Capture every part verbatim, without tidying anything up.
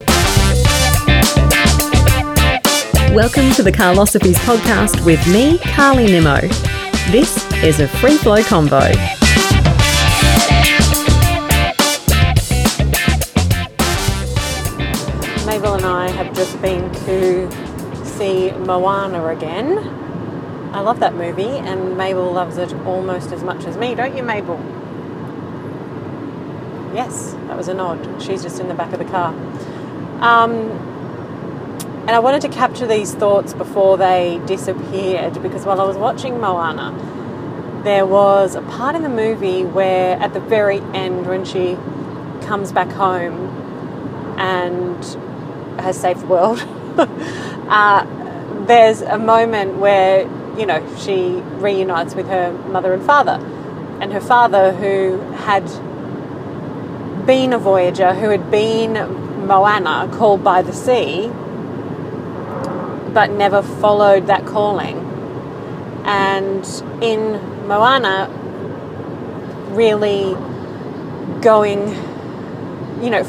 Welcome to the Carlosophies podcast with me, Carly Nimmo. This is a free flow convo. Mabel and I have just been to see Moana again. I love that movie, and Mabel loves it almost as much as me, don't you, Mabel? Yes, that was a nod. She's just in the back of the car. Um... And I wanted to capture these thoughts before they disappeared, because while I was watching Moana, there was a part in the movie where at the very end, when she comes back home and has saved the world, uh, there's a moment where, you know, she reunites with her mother and father. And her father, who had been a voyager, who had been Moana, called by the sea, but never followed that calling. And in Moana, really going, you know,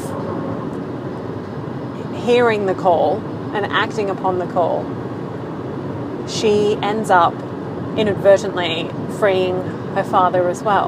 f- hearing the call and acting upon the call, she ends up inadvertently freeing her father as well.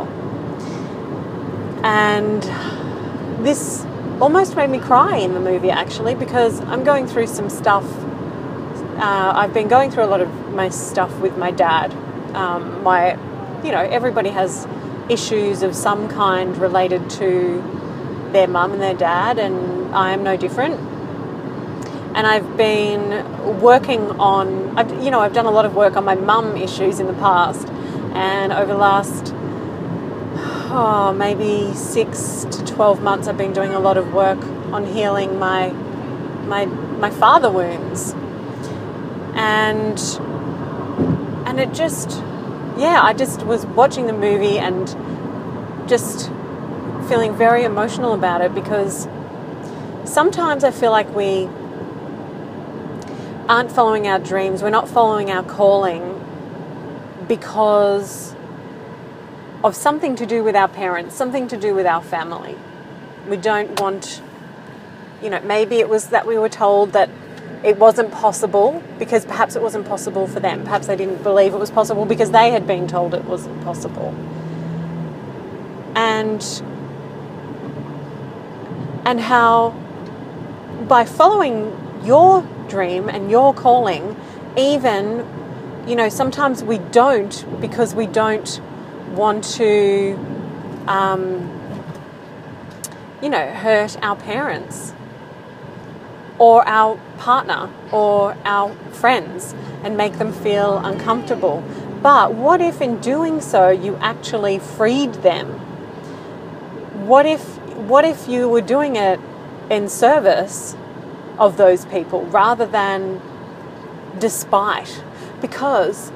And this almost made me cry in the movie, actually, because I'm going through some stuff. Uh, I've been going through a lot of my stuff with my dad. Um, my, you know, everybody has issues of some kind related to their mum and their dad, and I am no different. And I've been working on, I've, you know, I've done a lot of work on my mum issues in the past, and over the last, oh, maybe six to twelve months, I've been doing a lot of work on healing my, my, my father wounds. And and it just, yeah, I just was watching the movie and just feeling very emotional about it, because sometimes I feel like we aren't following our dreams, we're not following our calling because of something to do with our parents, something to do with our family. We don't want, you know, maybe it was that we were told that it wasn't possible because perhaps it wasn't possible for them. Perhaps they didn't believe it was possible because they had been told it wasn't possible. And and how by following your dream and your calling, even, you know, sometimes we don't because we don't want to, um, you know, hurt our parents or our partner or our friends and make them feel uncomfortable. But what if in doing so you actually freed them? What if what if you were doing it in service of those people rather than despite? Because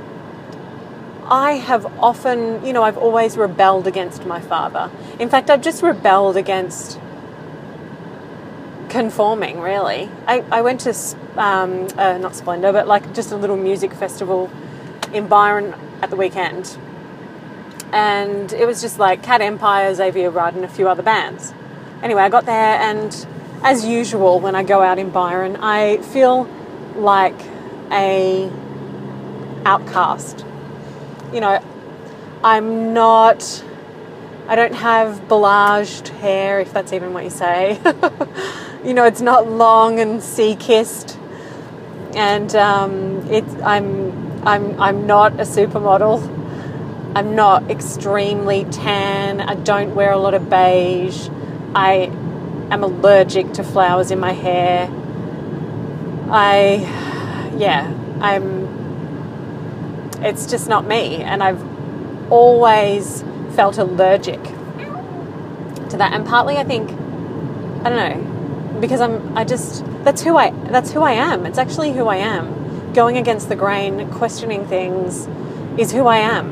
I have often, you know, I've always rebelled against my father. In fact, I've just rebelled against conforming, really. I, I went to, um, uh, not Splendour, but like just a little music festival in Byron at the weekend. And it was just like Cat Empire, Xavier Rudd, and a few other bands. Anyway, I got there, and as usual, when I go out in Byron, I feel like a outcast. You know, I'm not, I don't have bellaged hair, if that's even what you say. You know, it's not long and sea-kissed, and um, it's I'm I'm I'm not a supermodel. I'm not extremely tan. I don't wear a lot of beige. I am allergic to flowers in my hair. I, yeah, I'm. It's just not me, and I've always felt allergic to that, and partly I think, I don't know. Because I'm, I just, that's who I, that's who I am. It's actually who I am. Going against the grain, questioning things is who I am.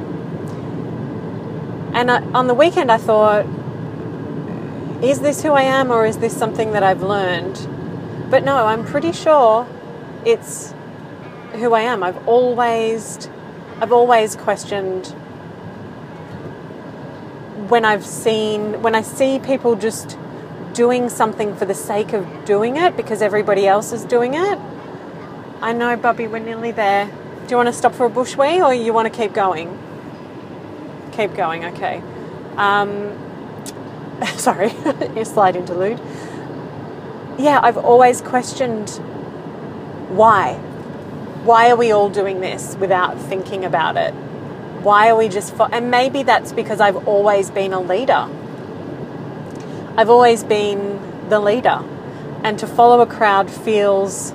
And I, on the weekend I thought, is this who I am, or is this something that I've learned? But no, I'm pretty sure it's who I am. I've always, I've always questioned when I've seen, when I see people just doing something for the sake of doing it because everybody else is doing it. I know, Bubby, we're nearly there. Do you want to stop for a bush wee or you want to keep going? Keep going, okay. Um, sorry, you slide interlude. Yeah, I've always questioned why. Why are we all doing this without thinking about it? Why are we just... Fo- and maybe that's because I've always been a leader. I've always been the leader. And to follow a crowd feels...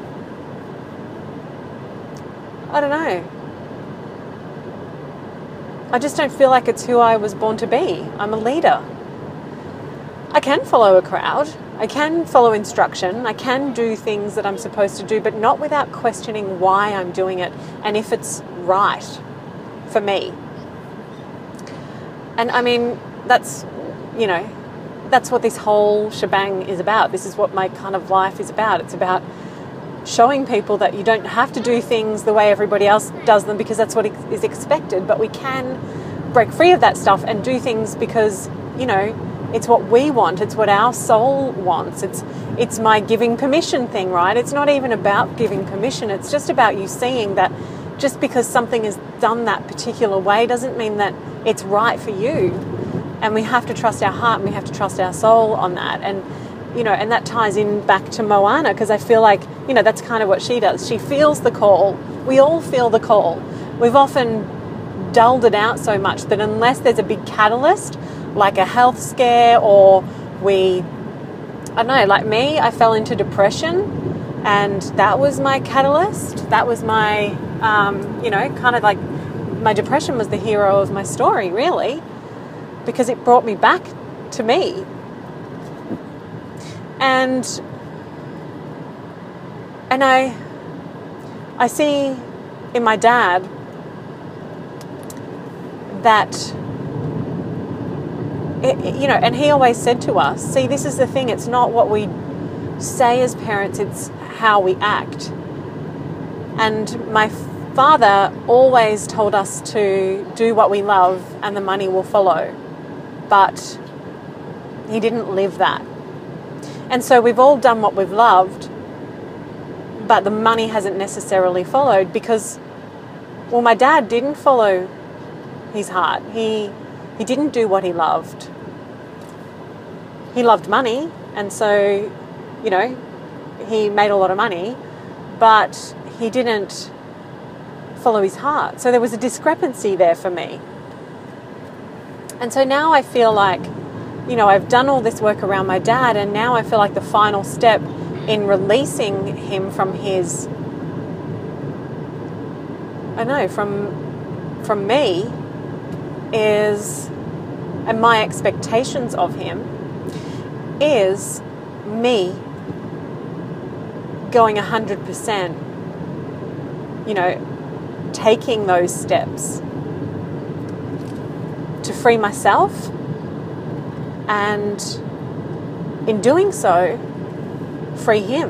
I don't know. I just don't feel like it's who I was born to be. I'm a leader. I can follow a crowd. I can follow instruction. I can do things that I'm supposed to do, but not without questioning why I'm doing it and if it's right for me. And I mean, that's, you know, that's what this whole shebang is about. This is what my kind of life is about. It's about showing people that you don't have to do things the way everybody else does them because that's what is expected, but we can break free of that stuff and do things because, you know, it's what we want. It's what our soul wants. It's it's my giving permission thing, right? It's not even about giving permission. It's just about you seeing that just because something is done that particular way doesn't mean that it's right for you. And we have to trust our heart and we have to trust our soul on that. And, you know, and that ties in back to Moana because I feel like, you know, that's kind of what she does. She feels the call. We all feel the call. We've often dulled it out so much that unless there's a big catalyst, like a health scare or we, I don't know, like me, I fell into depression and that was my catalyst. That was my, um, you know, kind of like my depression was the hero of my story, really, because it brought me back to me. And, and I, I see in my dad that, It, you know, and he always said to us, see, this is the thing, it's not what we say as parents, it's how we act. And my father always told us to do what we love and the money will follow. But he didn't live that. And so we've all done what we've loved, but the money hasn't necessarily followed because, well, my dad didn't follow his heart. He he didn't do what he loved. He loved money, and so, you know, he made a lot of money, but he didn't follow his heart. So there was a discrepancy there for me. And so now I feel like, you know, I've done all this work around my dad, and now I feel like the final step in releasing him from his, I don't know, from, from me is, and my expectations of him is me going one hundred percent, you know, taking those steps to free myself, and in doing so, free him.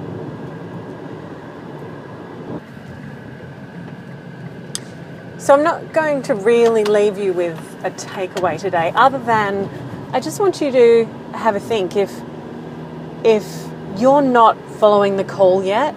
So I'm not going to really leave you with a takeaway today, other than I just want you to have a think. If if you're not following the call yet,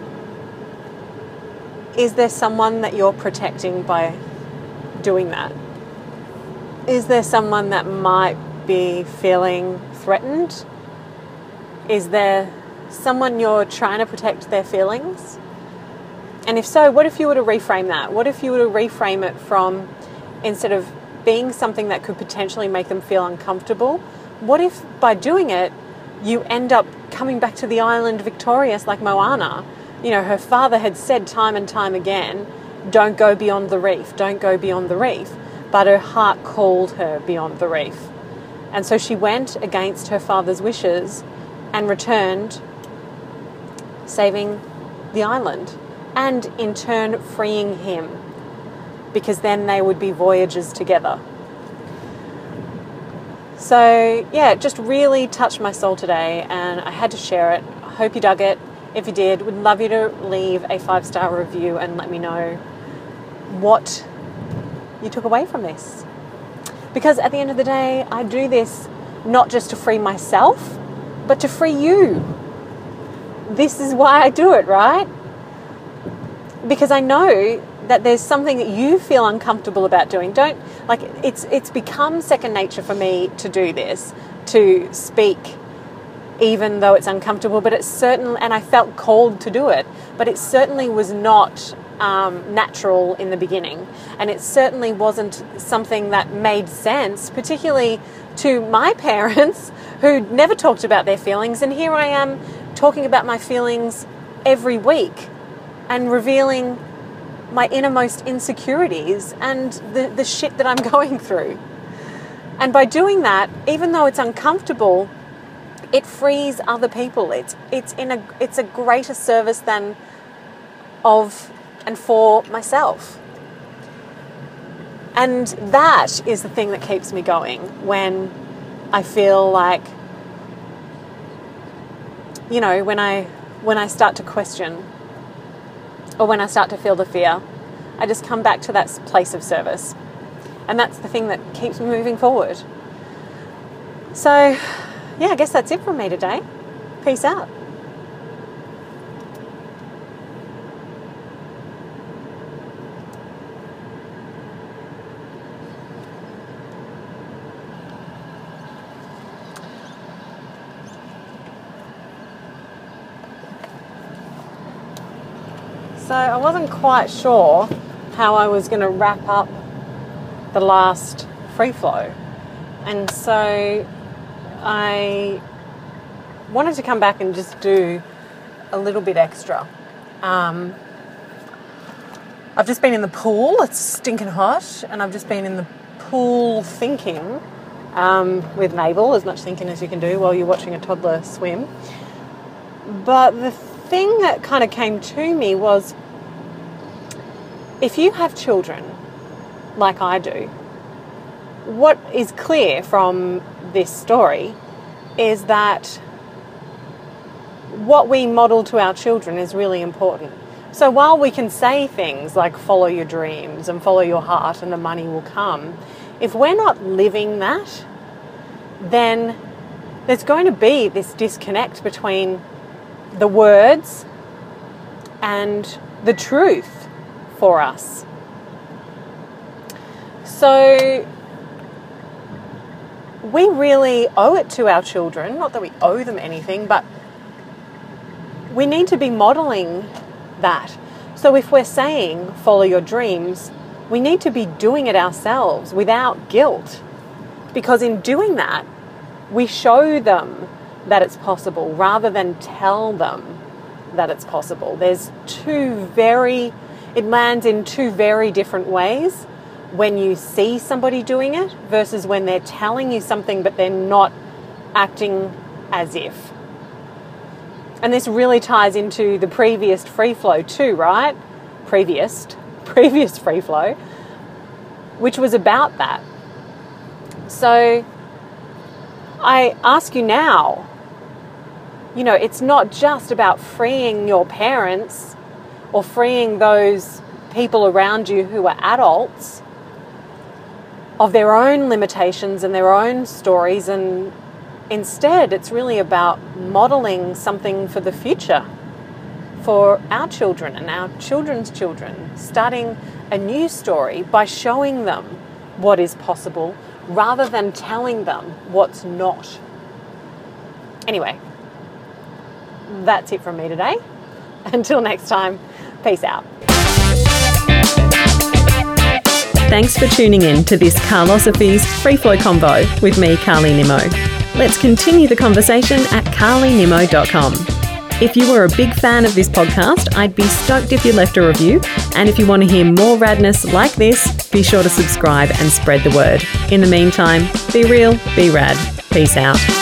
is there someone that you're protecting by doing that? Is there someone that might be feeling threatened? Is there someone you're trying to protect their feelings? And if so, what if you were to reframe that? What if you were to reframe it from, instead of being something that could potentially make them feel uncomfortable, what if by doing it, you end up coming back to the island victorious like Moana? You know, her father had said time and time again, don't go beyond the reef, don't go beyond the reef. But her heart called her beyond the reef. And so she went against her father's wishes and returned, saving the island, and in turn freeing him, because then they would be voyagers together. So yeah, it just really touched my soul today, and I had to share it. I hope you dug it. If you did, would love you to leave a five-star review and let me know what you took away from this. Because at the end of the day, I do this not just to free myself, but to free you. This is why I do it, right? Because I know that there's something that you feel uncomfortable about doing. Don't, like, it's it's become second nature for me to do this, to speak, even though it's uncomfortable, but it's certain, and I felt called to do it, but it certainly was not um, natural in the beginning, and it certainly wasn't something that made sense, particularly to my parents who never talked about their feelings, and here I am talking about my feelings every week and revealing my innermost insecurities and the, the shit that I'm going through. And by doing that, even though it's uncomfortable, it frees other people. It's it's in a it's a greater service than of and for myself. And that is the thing that keeps me going when I feel like, you know, when I when I start to question, or when I start to feel the fear, I just come back to that place of service. And that's the thing that keeps me moving forward. So, yeah, I guess that's it from me today. Peace out. So I wasn't quite sure how I was going to wrap up the last free flow, and so I wanted to come back and just do a little bit extra. Um, I've just been in the pool, it's stinking hot, and I've just been in the pool thinking, um, with Mabel, as much thinking as you can do while you're watching a toddler swim. But the thing that kind of came to me was, if you have children like I do, what is clear from this story is that what we model to our children is really important. So while we can say things like follow your dreams and follow your heart and the money will come, if we're not living that, then there's going to be this disconnect between the words and the truth for us. So we really owe it to our children, not that we owe them anything, but we need to be modeling that. So if we're saying follow your dreams, we need to be doing it ourselves without guilt, because in doing that, we show them that it's possible rather than tell them that it's possible. There's two very, it lands in two very different ways when you see somebody doing it versus when they're telling you something but they're not acting as if. And this really ties into the previous free flow too, right? Previous, previous free flow, which was about that. So I ask you now, you know, it's not just about freeing your parents or freeing those people around you who are adults of their own limitations and their own stories, and instead it's really about modeling something for the future for our children and our children's children, starting a new story by showing them what is possible rather than telling them what's not. Anyway, that's it from me today. Until next time, peace out. Thanks for tuning in to this Carlosophy's Free Flow Convo with me, Carly Nimmo. Let's continue the conversation at carly nimmo dot com. If you were a big fan of this podcast, I'd be stoked if you left a review. And if you want to hear more radness like this, be sure to subscribe and spread the word. In the meantime, be real, be rad. Peace out.